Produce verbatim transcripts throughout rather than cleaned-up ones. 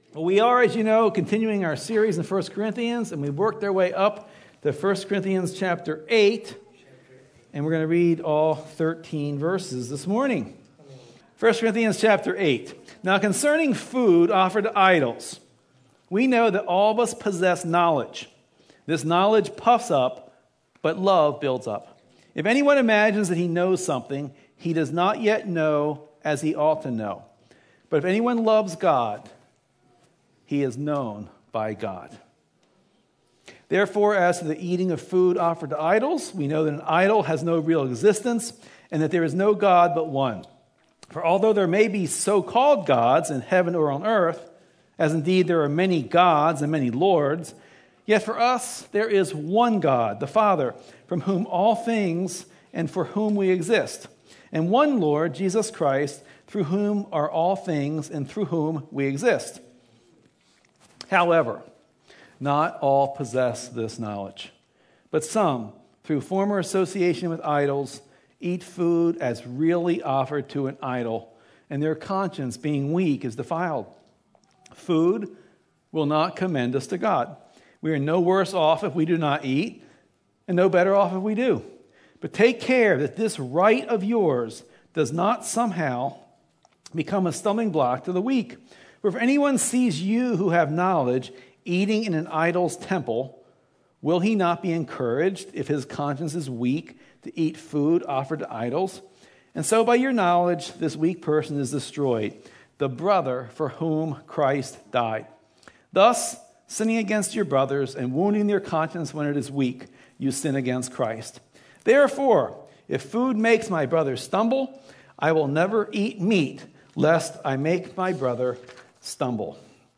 Well, we are, as you know, continuing our series in First Corinthians, and we've worked our way up to First Corinthians chapter eight, and we're going to read all thirteen verses this morning. First Corinthians chapter eight. Now, concerning food offered to idols, we know that all of us possess knowledge. This knowledge puffs up, but love builds up. If anyone imagines that he knows something, he does not yet know as he ought to know. But if anyone loves God, he is known by God. Therefore, as to the eating of food offered to idols, we know that an idol has no real existence and that there is no God but one. For although there may be so-called gods in heaven or on earth, as indeed there are many gods and many lords, yet for us there is one God, the Father, from whom all things and for whom we exist, and one Lord, Jesus Christ, through whom are all things and through whom we exist. However, not all possess this knowledge, but some, through former association with idols, eat food as really offered to an idol, and their conscience, being weak, is defiled. Food will not commend us to God. We are no worse off if we do not eat, and no better off if we do. But take care that this right of yours does not somehow become a stumbling block to the weak. For if anyone sees you who have knowledge eating in an idol's temple, will he not be encouraged if his conscience is weak to eat food offered to idols? And so by your knowledge, this weak person is destroyed, the brother for whom Christ died. Thus, sinning against your brothers and wounding their conscience when it is weak, you sin against Christ. Therefore, if food makes my brother stumble, I will never eat meat, lest I make my brother stumble.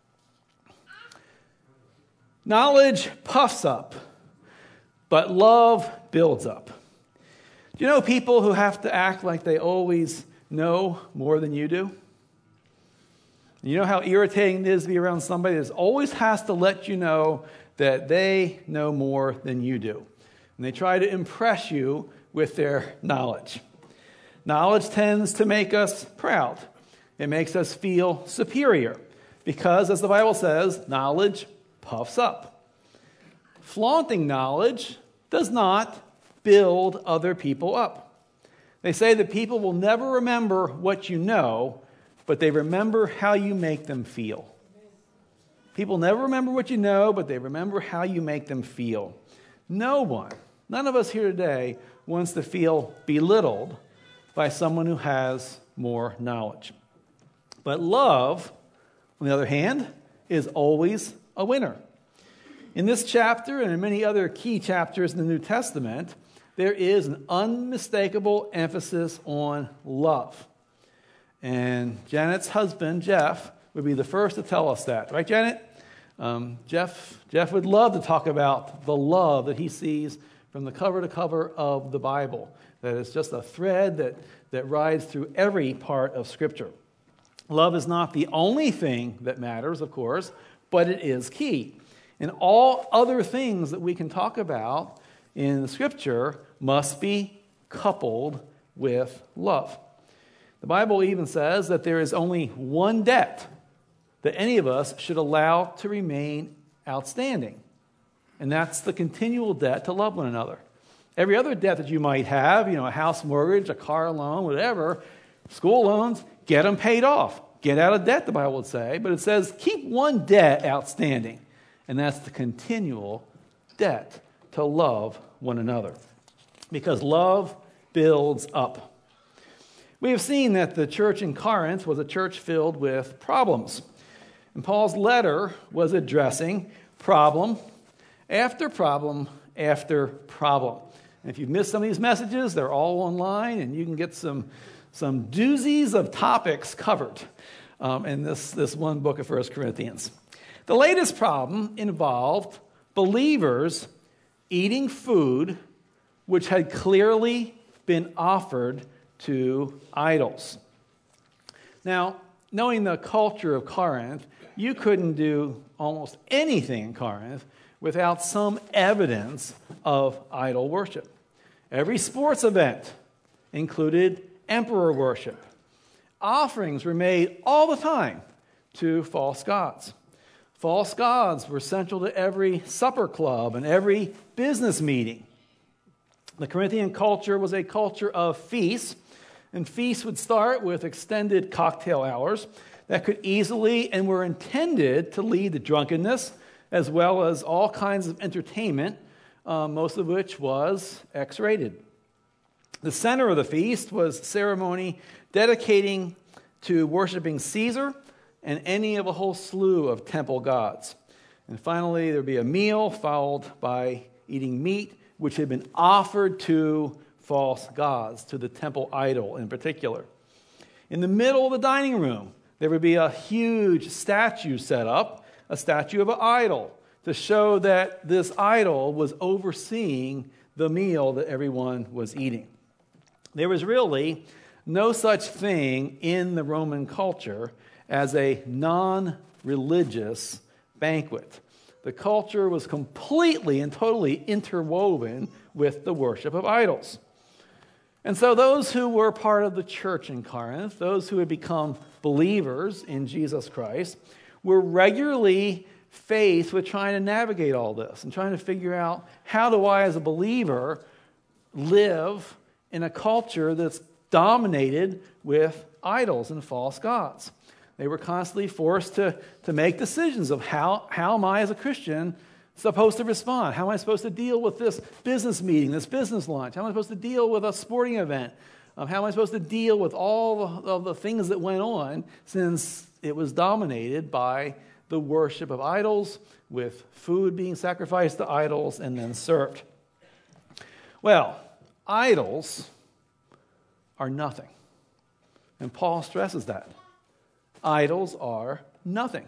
Knowledge puffs up, but love builds up. Do you know people who have to act like they always know more than you do? You know how irritating it is to be around somebody that always has to let you know that they know more than you do. And they try to impress you with their knowledge. Knowledge tends to make us proud. It makes us feel superior because, as the Bible says, knowledge puffs up. Flaunting knowledge does not build other people up. They say that people will never remember what you know, but they remember how you make them feel. People never remember what you know, but they remember how you make them feel. No one, none of us here today, wants to feel belittled by someone who has more knowledge. But love, on the other hand, is always a winner. In this chapter and in many other key chapters in the New Testament, there is an unmistakable emphasis on love. And Janet's husband, Jeff, would be the first to tell us that. Right, Janet? Um, Jeff, Jeff would love to talk about the love that he sees from the cover to cover of the Bible. That is just a thread that, that rides through every part of Scripture. Love is not the only thing that matters, of course, but it is key. And all other things that we can talk about in the Scripture must be coupled with love. The Bible even says that there is only one debt that any of us should allow to remain outstanding, and that's the continual debt to love one another. Every other debt that you might have, you know, a house mortgage, a car loan, whatever, school loans, get them paid off. Get out of debt, the Bible would say. But it says keep one debt outstanding, and that's the continual debt to love one another. Because love builds up. We have seen that the church in Corinth was a church filled with problems. And Paul's letter was addressing problem after problem after problem. And if you've missed some of these messages, they're all online, and you can get some, some doozies of topics covered um, in this, this one book of First Corinthians. The latest problem involved believers eating food which had clearly been offered to idols. Now, knowing the culture of Corinth, you couldn't do almost anything in Corinth without some evidence of idol worship. Every sports event included emperor worship. Offerings were made all the time to false gods. False gods were central to every supper club and every business meeting. The Corinthian culture was a culture of feasts, and feasts would start with extended cocktail hours that could easily and were intended to lead to drunkenness, as well as all kinds of entertainment, uh, most of which was X-rated. The center of the feast was ceremony dedicating to worshiping Caesar and any of a whole slew of temple gods. And finally, there would be a meal followed by eating meat, which had been offered to false gods, to the temple idol in particular. In the middle of the dining room, there would be a huge statue set up, a statue of an idol, to show that this idol was overseeing the meal that everyone was eating. There was really no such thing in the Roman culture as a non-religious banquet. The culture was completely and totally interwoven with the worship of idols. And so those who were part of the church in Corinth, those who had become believers in Jesus Christ, were regularly faced with trying to navigate all this and trying to figure out, how do I as a believer live in a culture that's dominated with idols and false gods? They were constantly forced to, to make decisions of how, how am I as a Christian supposed to respond? How am I supposed to deal with this business meeting, this business lunch? How am I supposed to deal with a sporting event? Um, how am I supposed to deal with all of the things that went on, since it was dominated by the worship of idols, with food being sacrificed to idols and then served? Well, idols are nothing. And Paul stresses that. Idols are nothing.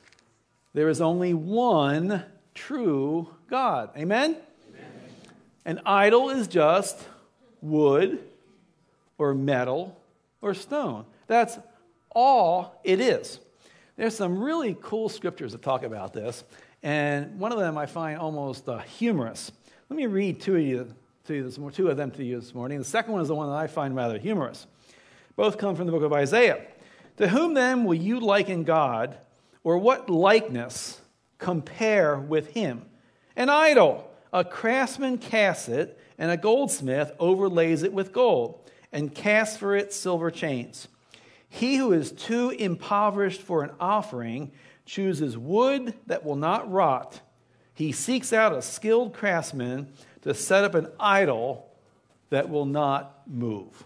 There is only one true God. Amen? Amen? An idol is just wood or metal or stone. That's all it is. There's some really cool scriptures that talk about this, and one of them I find almost uh, humorous. Let me read two of you, to you this, two of them to you this morning. The second one is the one that I find rather humorous. Both come from the book of Isaiah. To whom then will you liken God, or what likeness compare with him? An idol, a craftsman casts it, and a goldsmith overlays it with gold, and casts for it silver chains. He who is too impoverished for an offering chooses wood that will not rot. He seeks out a skilled craftsman to set up an idol that will not move.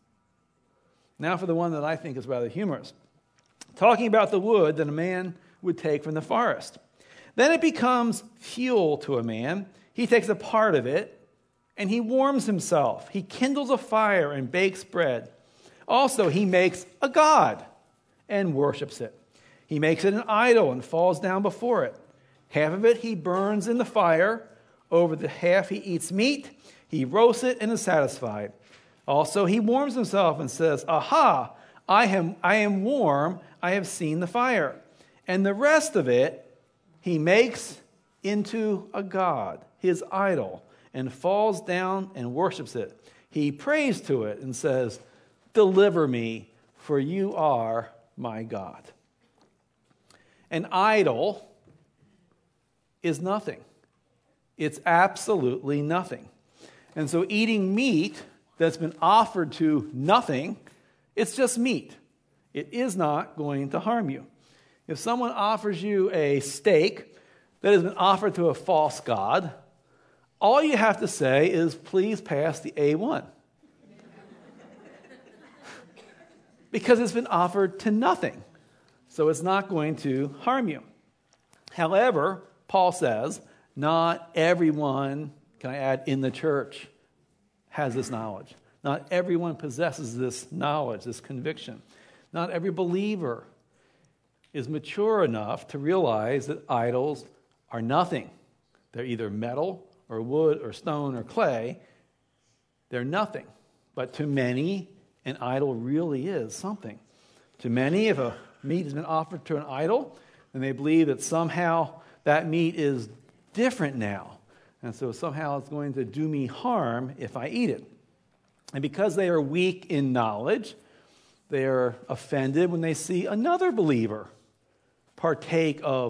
Now for the one that I think is rather humorous. Talking about the wood that a man would take from the forest. Then it becomes fuel to a man. He takes a part of it, and he warms himself. He kindles a fire and bakes bread. Also, he makes a god and worships it. He makes it an idol and falls down before it. Half of it he burns in the fire. Over the half he eats meat. He roasts it and is satisfied. Also, he warms himself and says, Aha, I am, I am warm, I have seen the fire. And the rest of it he makes into a god, his idol, and falls down and worships it. He prays to it and says, Deliver me, for you are my God. An idol is nothing. It's absolutely nothing. And so eating meat that's been offered to nothing, it's just meat. It is not going to harm you. If someone offers you a steak that has been offered to a false god, all you have to say is, please pass the A one. Because it's been offered to nothing. So it's not going to harm you. However, Paul says, not everyone, can I add, in the church has this knowledge. Not everyone possesses this knowledge, this conviction. Not every believer is mature enough to realize that idols are nothing. They're either metal or wood or stone or clay. They're nothing. But to many, an idol really is something. To many, if a meat has been offered to an idol, then they believe that somehow that meat is different now. And so somehow it's going to do me harm if I eat it. And because they are weak in knowledge, they are offended when they see another believer partake of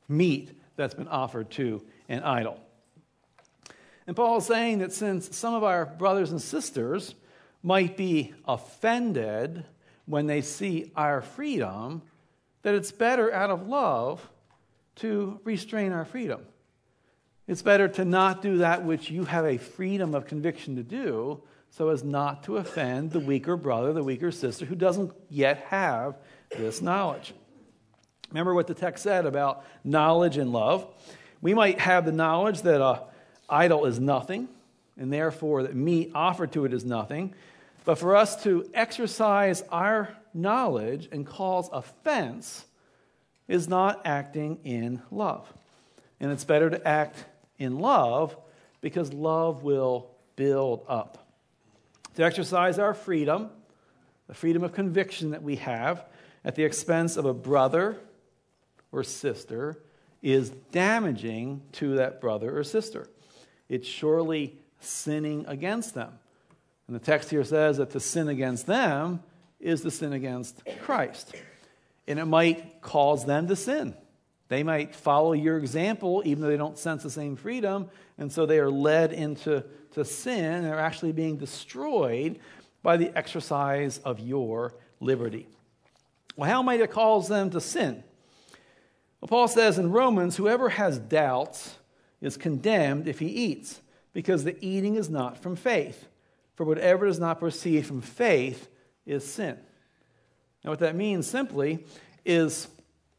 meat that's been offered to an idol. And Paul is saying that since some of our brothers and sisters might be offended when they see our freedom, that it's better out of love to restrain our freedom. It's better to not do that which you have a freedom of conviction to do, so as not to offend the weaker brother, the weaker sister, who doesn't yet have this knowledge. Remember what the text said about knowledge and love. We might have the knowledge that an idol is nothing, and therefore that meat offered to it is nothing. But for us to exercise our knowledge and cause offense is not acting in love. And it's better to act in love because love will build up. To exercise our freedom, the freedom of conviction that we have, at the expense of a brother or sister is damaging to that brother or sister. It's surely sinning against them. And the text here says that to sin against them is to sin against Christ. And it might cause them to sin. They might follow your example even though they don't sense the same freedom, and so they are led into to sin and they're actually being destroyed by the exercise of your liberty. Well, how might it cause them to sin? Well, Paul says in Romans, whoever has doubts is condemned if he eats, because the eating is not from faith. For whatever does not proceed from faith is sin. Now, what that means simply is,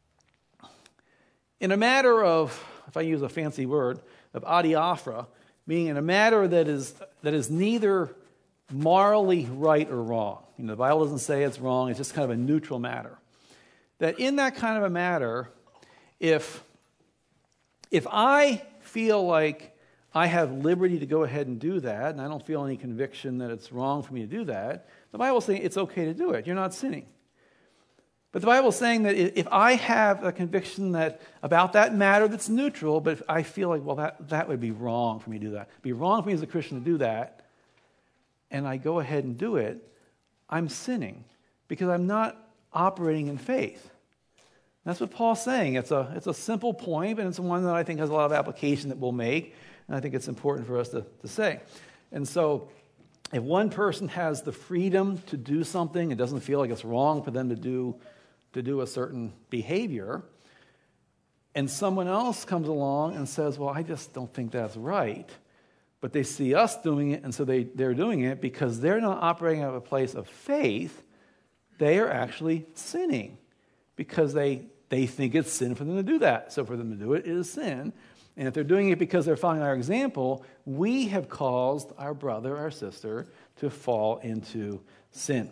in a matter of, if I use a fancy word, of adiaphora, meaning in a matter that is that is neither morally right or wrong. You know, the Bible doesn't say it's wrong, it's just kind of a neutral matter. That in that kind of a matter, if, if I feel like I have liberty to go ahead and do that, and I don't feel any conviction that it's wrong for me to do that, the Bible is saying it's okay to do it. You're not sinning. But the Bible is saying that if I have a conviction that about that matter that's neutral, but if I feel like, well, that, that would be wrong for me to do that. It would be wrong for me as a Christian to do that, and I go ahead and do it, I'm sinning because I'm not operating in faith. That's what Paul's saying. It's a, it's a simple point, but it's one that I think has a lot of application that we'll make, and I think it's important for us to, to say. And so if one person has the freedom to do something, it doesn't feel like it's wrong for them to do to do a certain behavior, and someone else comes along and says, well, I just don't think that's right, but they see us doing it, and so they, they're doing it because they're not operating out of a place of faith, they are actually sinning because they, they think it's sin for them to do that. So for them to do it is sin. And if they're doing it because they're following our example, we have caused our brother, our sister, to fall into sin.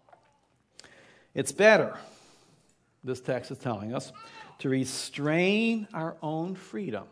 It's better, this text is telling us, to restrain our own freedom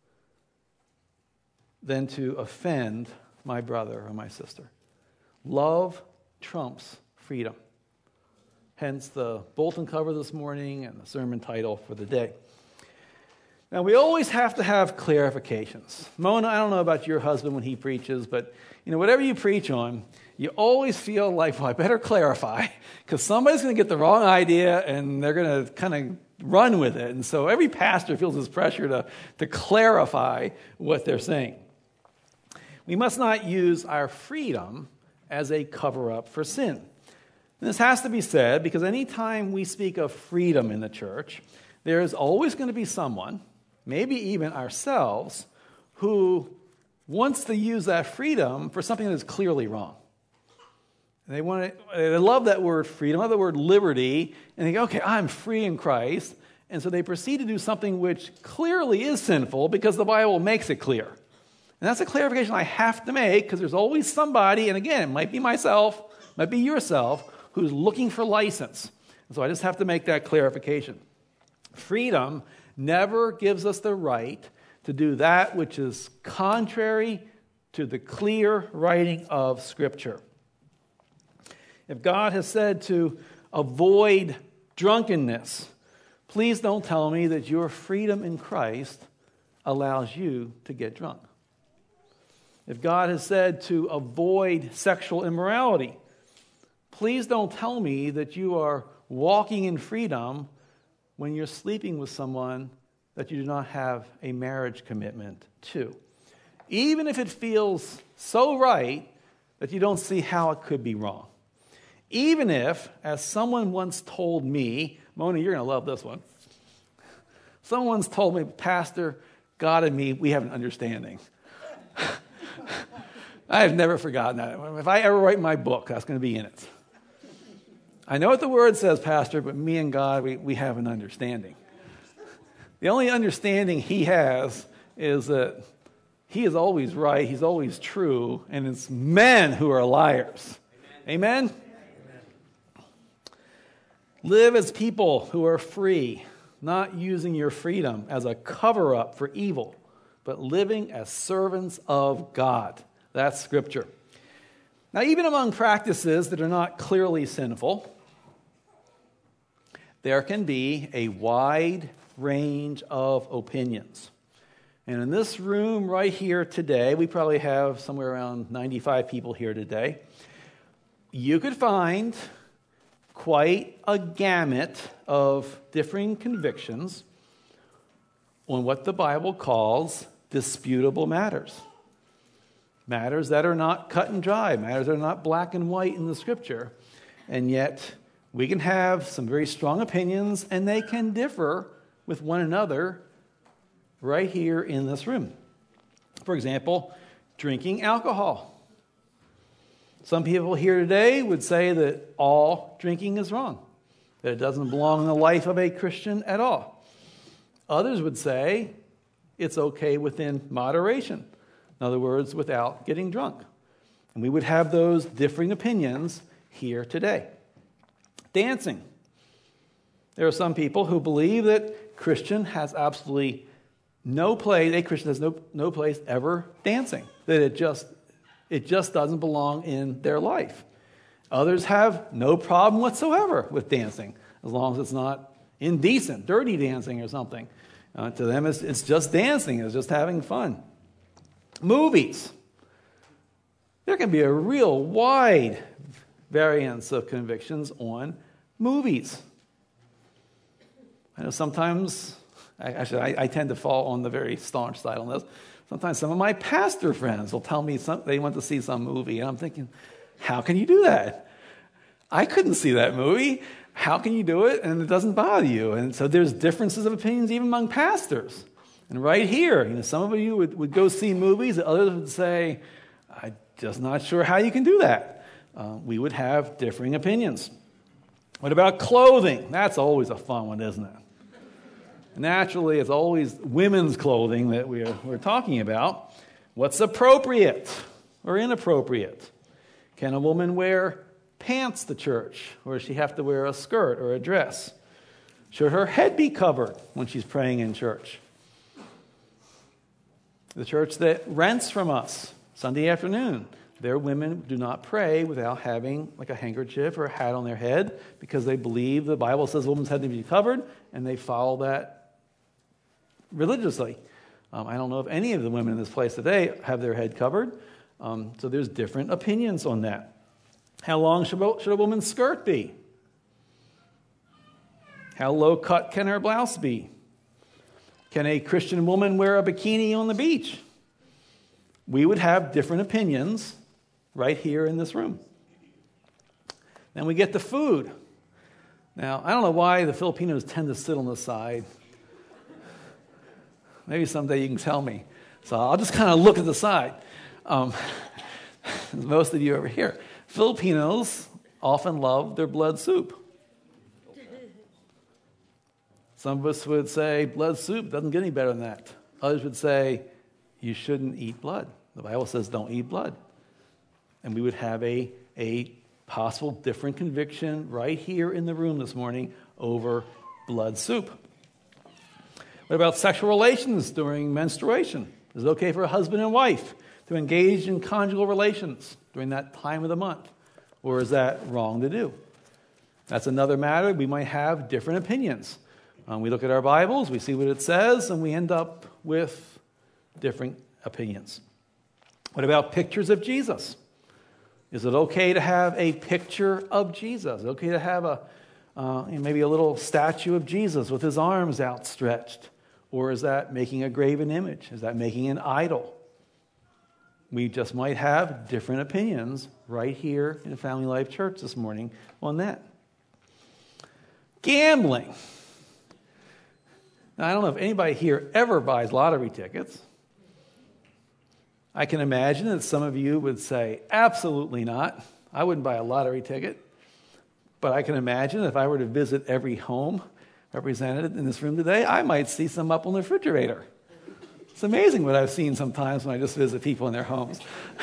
than to offend my brother or my sister. Love trumps freedom. Hence the bulletin cover this morning and the sermon title for the day. Now, we always have to have clarifications. Mona, I don't know about your husband when he preaches, but you know, whatever you preach on, you always feel like, well, I better clarify, because somebody's going to get the wrong idea and they're going to kind of run with it. And so every pastor feels this pressure to, to clarify what they're saying. We must not use our freedom as a cover-up for sin. And this has to be said because anytime we speak of freedom in the church, there is always going to be someone, maybe even ourselves, who wants to use that freedom for something that is clearly wrong. And they want to, they love that word freedom, love the word liberty, and they go, okay, I'm free in Christ. And so they proceed to do something which clearly is sinful because the Bible makes it clear. And that's a clarification I have to make because there's always somebody, and again, it might be myself, it might be yourself, who's looking for license. And so I just have to make that clarification. Freedom never gives us the right to do that which is contrary to the clear writing of Scripture. If God has said to avoid drunkenness, please don't tell me that your freedom in Christ allows you to get drunk. If God has said to avoid sexual immorality, please don't tell me that you are walking in freedom when you're sleeping with someone that you do not have a marriage commitment to, even if it feels so right that you don't see how it could be wrong. Even if, as someone once told me, Mona, you're going to love this one. Someone once told me, Pastor, God and me, we have an understanding. I have never forgotten that. If I ever write my book, that's going to be in it. I know what the word says, Pastor, but me and God, we, we have an understanding. The only understanding he has is that he is always right, he's always true, and it's men who are liars. Amen? Amen? Amen. Live as people who are free, not using your freedom as a cover-up for evil, but living as servants of God. That's Scripture. Now, even among practices that are not clearly sinful, there can be a wide range of opinions. And in this room right here today, we probably have somewhere around ninety-five people here today. You could find quite a gamut of differing convictions on what the Bible calls disputable matters. Matters that are not cut and dry, matters that are not black and white in the Scripture. And yet, we can have some very strong opinions, and they can differ with one another right here in this room. For example, drinking alcohol. Some people here today would say that all drinking is wrong, that it doesn't belong in the life of a Christian at all. Others would say it's okay within moderation. In other words, without getting drunk. And we would have those differing opinions here today. Dancing. There are some people who believe that Christian has absolutely no place, a Christian has no, no place ever dancing. That it just, it just doesn't belong in their life. Others have no problem whatsoever with dancing, as long as it's not indecent, dirty dancing or something. Uh, to them, it's, it's just dancing, it's just having fun. Movies. There can be a real wide variance of convictions on movies. I know sometimes, actually I, I tend to fall on the very staunch side on this. Sometimes some of my pastor friends will tell me some, they want to see some movie, and I'm thinking, how can you do that? I couldn't see that movie. How can you do it and it doesn't bother you? And so there's differences of opinions even among pastors. And right here, you know, some of you would, would go see movies, others would say, I'm just not sure how you can do that. Uh, we would have differing opinions. What about clothing? That's always a fun one, isn't it? Naturally, it's always women's clothing that we're, we're talking about. What's appropriate or inappropriate? Can a woman wear pants to church, or does she have to wear a skirt or a dress? Should her head be covered when she's praying in church? The church that rents from us Sunday afternoon, their women do not pray without having like a handkerchief or a hat on their head because they believe the Bible says a woman's head to be covered, and they follow that religiously. Um, I don't know if any of the women in this place today have their head covered, um, so there's different opinions on that. How long should a, should a woman's skirt be? How low cut can her blouse be? Can a Christian woman wear a bikini on the beach? We would have different opinions right here in this room. Then we get to food. Now, I don't know why the Filipinos tend to sit on the side. Maybe someday you can tell me. So I'll just kind of look at the side. Um, most of you over here. Filipinos often love their blood soup. Some of us would say blood soup doesn't get any better than that. Others would say you shouldn't eat blood. The Bible says don't eat blood. And we would have a, a possible different conviction right here in the room this morning over blood soup. What about sexual relations during menstruation? Is it okay for a husband and wife to engage in conjugal relations during that time of the month? Or is that wrong to do? That's another matter. We might have different opinions. Um, we look at our Bibles, we see what it says, and we end up with different opinions. What about pictures of Jesus? Is it okay to have a picture of Jesus? Is it okay to have a uh, maybe a little statue of Jesus with his arms outstretched? Or is that making a graven image? Is that making an idol? We just might have different opinions right here in Family Life Church this morning on that. Gambling. Now, I don't know if anybody here ever buys lottery tickets. I can imagine that some of you would say, absolutely not. I wouldn't buy a lottery ticket. But I can imagine if I were to visit every home represented in this room today, I might see some up on the refrigerator. It's amazing what I've seen sometimes when I just visit people in their homes.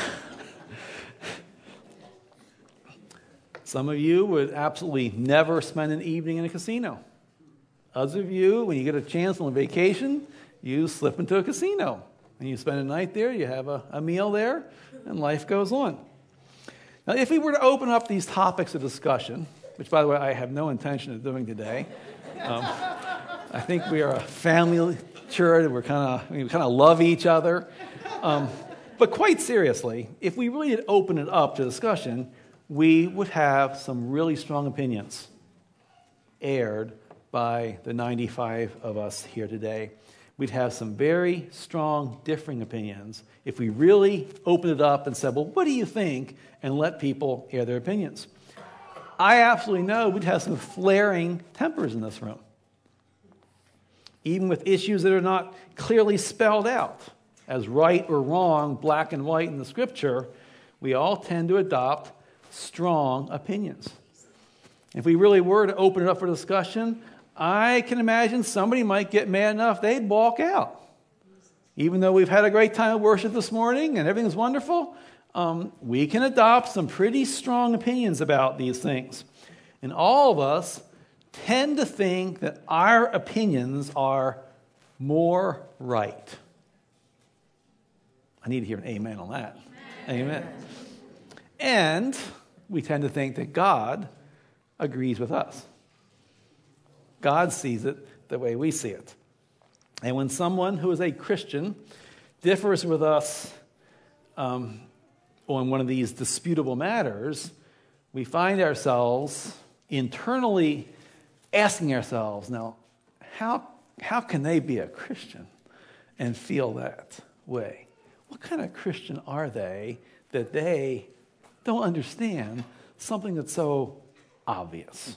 Some of you would absolutely never spend an evening in a casino. Others of you, when you get a chance on a vacation, you slip into a casino. And you spend a night there, you have a, a meal there, and life goes on. Now, if we were to open up these topics of discussion, which, by the way, I have no intention of doing today, um, I think we are a family church. We're kind of we kind of love each other. Um, but quite seriously, if we really did open it up to discussion, we would have some really strong opinions aired by the ninety-five of us here today. We'd have some very strong differing opinions if we really opened it up and said, well, what do you think? And let people air their opinions. I absolutely know we'd have some flaring tempers in this room. Even with issues that are not clearly spelled out as right or wrong, black and white in the scripture, we all tend to adopt strong opinions. If we really were to open it up for discussion, I can imagine somebody might get mad enough they'd walk out. Even though we've had a great time of worship this morning and everything's wonderful, um, we can adopt some pretty strong opinions about these things. And all of us tend to think that our opinions are more right. I need to hear an amen on that. Amen. Amen. And we tend to think that God agrees with us. God sees it the way we see it. And when someone who is a Christian differs with us um, on one of these disputable matters, we find ourselves internally asking ourselves, now, how, how can they be a Christian and feel that way? What kind of Christian are they that they don't understand something that's so obvious?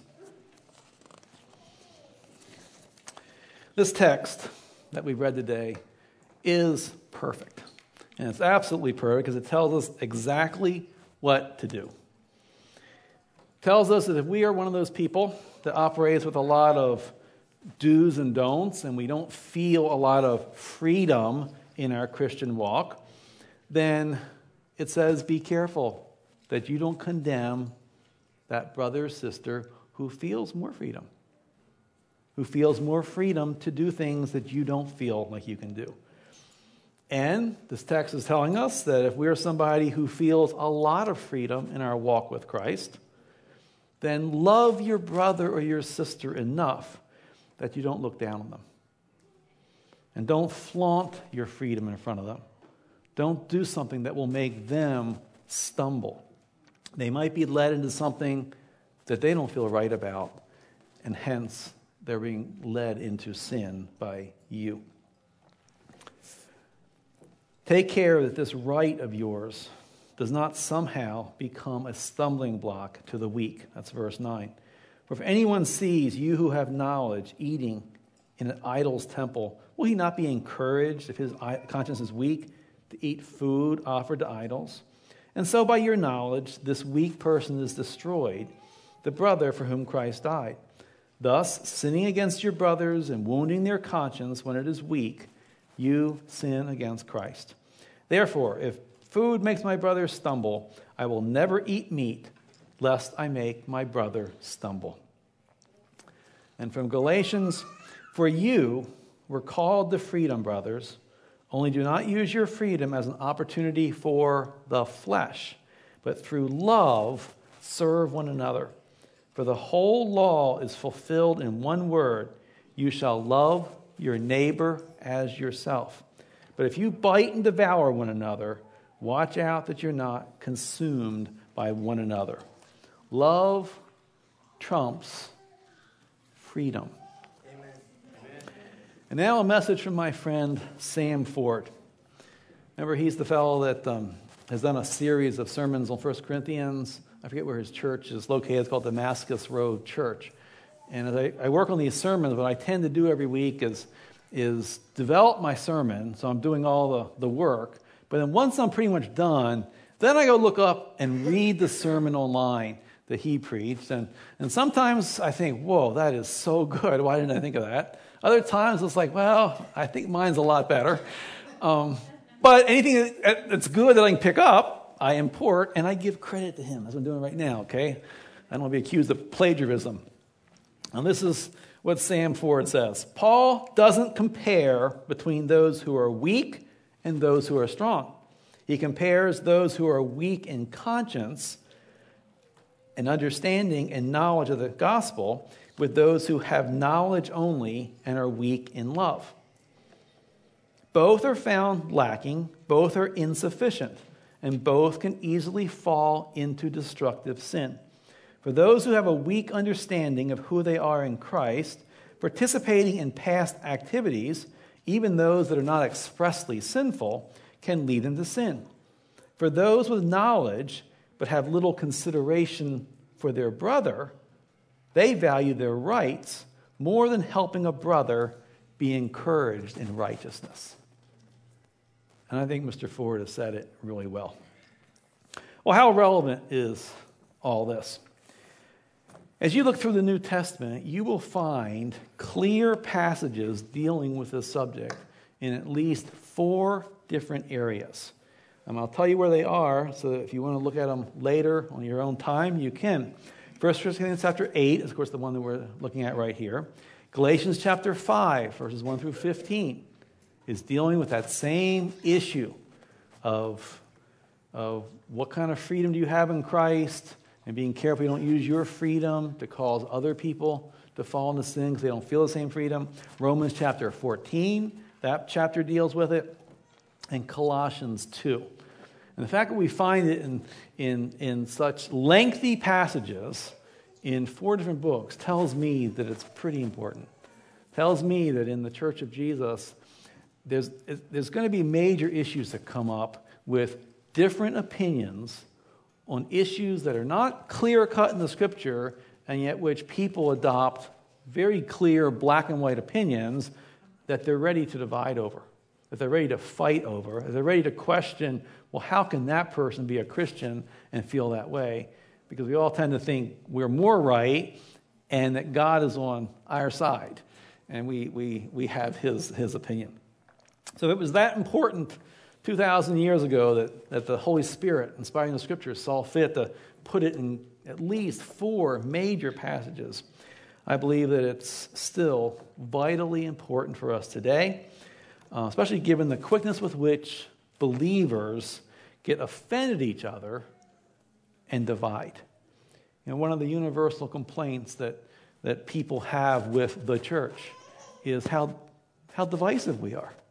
This text that we've read today is perfect. And it's absolutely perfect because it tells us exactly what to do. It tells us that if we are one of those people that operates with a lot of do's and don'ts, and we don't feel a lot of freedom in our Christian walk, then it says be careful that you don't condemn that brother or sister who feels more freedom. Who feels more freedom to do things that you don't feel like you can do. And this text is telling us that if we're somebody who feels a lot of freedom in our walk with Christ, then love your brother or your sister enough that you don't look down on them. And don't flaunt your freedom in front of them. Don't do something that will make them stumble. They might be led into something that they don't feel right about, and hence they're being led into sin by you. Take care that this right of yours does not somehow become a stumbling block to the weak. That's verse nine. For if anyone sees you who have knowledge eating in an idol's temple, will he not be encouraged if his conscience is weak to eat food offered to idols? And so by your knowledge, this weak person is destroyed, the brother for whom Christ died. Thus, sinning against your brothers and wounding their conscience when it is weak, you sin against Christ. Therefore, if food makes my brother stumble, I will never eat meat, lest I make my brother stumble. And from Galatians, for you were called to freedom, brothers, only do not use your freedom as an opportunity for the flesh, but through love serve one another. For the whole law is fulfilled in one word, you shall love your neighbor as yourself. But if you bite and devour one another, watch out that you're not consumed by one another. Love trumps freedom. Amen. And now a message from my friend Sam Ford. Remember, he's the fellow that um, has done a series of sermons on First Corinthians. I forget where his church is located. It's called Damascus Road Church. And as I, I work on these sermons, what I tend to do every week is, is develop my sermon, so I'm doing all the, the work. But then once I'm pretty much done, then I go look up and read the sermon online that he preached. And, and sometimes I think, whoa, that is so good. Why didn't I think of that? Other times it's like, well, I think mine's a lot better. Um, but anything that's good that I can pick up, I import and I give credit to him. That's what I'm doing right now, okay? I don't want to be accused of plagiarism. And this is what Sam Ford says. Paul doesn't compare between those who are weak and those who are strong. He compares those who are weak in conscience and understanding and knowledge of the gospel with those who have knowledge only and are weak in love. Both are found lacking, both are insufficient, and both can easily fall into destructive sin. For those who have a weak understanding of who they are in Christ, participating in past activities, even those that are not expressly sinful, can lead them to sin. For those with knowledge but have little consideration for their brother, they value their rights more than helping a brother be encouraged in righteousness. And I think Mister Ford has said it really well. Well, how relevant is all this? As you look through the New Testament, you will find clear passages dealing with this subject in at least four different areas. And I'll tell you where they are, so that if you want to look at them later on your own time, you can. First Corinthians chapter eight is, of course, the one that we're looking at right here. Galatians chapter five, verses one through fifteen, is dealing with that same issue of, of what kind of freedom do you have in Christ, and being careful you don't use your freedom to cause other people to fall into sin because they don't feel the same freedom. Romans chapter fourteen, that chapter deals with it. And Colossians two. And the fact that we find it in, in, in such lengthy passages in four different books tells me that it's pretty important. Tells me that in the Church of Jesus, there's, there's going to be major issues that come up with different opinions on issues that are not clear-cut in the Scripture, and yet which people adopt very clear black and white opinions that they're ready to divide over, that they're ready to fight over, that they're ready to question, well, how can that person be a Christian and feel that way? Because we all tend to think we're more right and that God is on our side, and we we we have his, his opinion. So it was that important two thousand years ago that, that the Holy Spirit, inspiring the Scriptures, saw fit to put it in at least four major passages. I believe that it's still vitally important for us today, uh, especially given the quickness with which believers get offended at each other and divide. You know, one of the universal complaints that, that people have with the church is how, how divisive we are.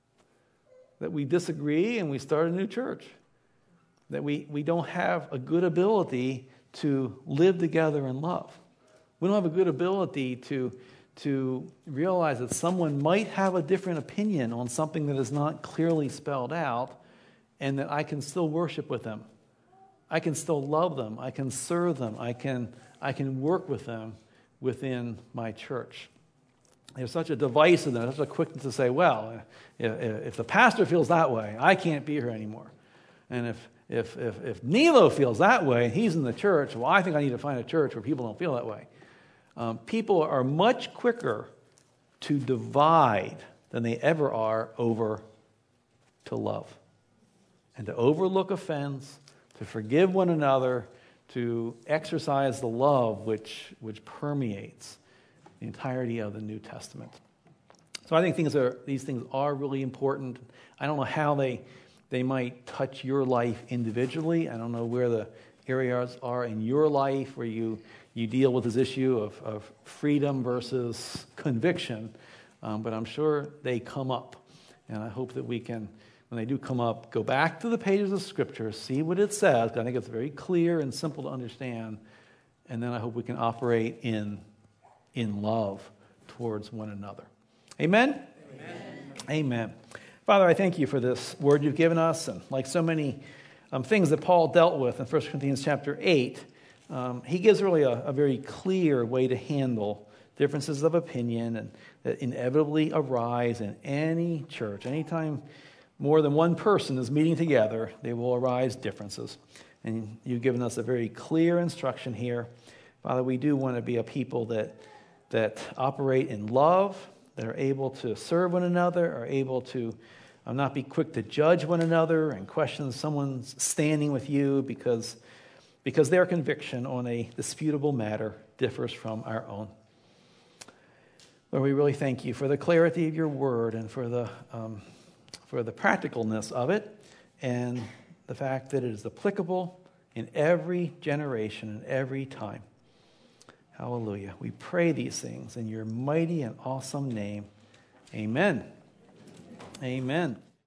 That we disagree and we start a new church. That we, we don't have a good ability to live together in love. We don't have a good ability to, to realize that someone might have a different opinion on something that is not clearly spelled out, and that I can still worship with them. I can still love them. I can serve them. I can, I can work with them within my church. There's such a divisiveness, such a quickness to say, well, if, if the pastor feels that way, I can't be here anymore. And if, if, if, if Nilo feels that way, and he's in the church, well, I think I need to find a church where people don't feel that way. Um, people are much quicker to divide than they ever are over to love. And to overlook offense, to forgive one another, to exercise the love which, which permeates the entirety of the New Testament. So I think things are, these things are really important. I don't know how they, they might touch your life individually. I don't know where the areas are in your life where you, you deal with this issue of, of freedom versus conviction, um, but I'm sure they come up. And I hope that we can, when they do come up, go back to the pages of Scripture, see what it says, because I think it's very clear and simple to understand, and then I hope we can operate in, in love towards one another. Amen? Amen. Father, I thank you for this word you've given us, and like so many um, things that Paul dealt with in First Corinthians chapter eight, um, he gives really a, a very clear way to handle differences of opinion and that inevitably arise in any church. Anytime more than one person is meeting together, there will arise differences. And you've given us a very clear instruction here. Father, we do want to be a people that that operate in love, that are able to serve one another, are able to uh, not be quick to judge one another and question someone's standing with you because, because their conviction on a disputable matter differs from our own. Lord, we really thank you for the clarity of your word and for the um, for the practicalness of it and the fact that it is applicable in every generation and every time. Hallelujah. We pray these things in your mighty and awesome name. Amen. Amen.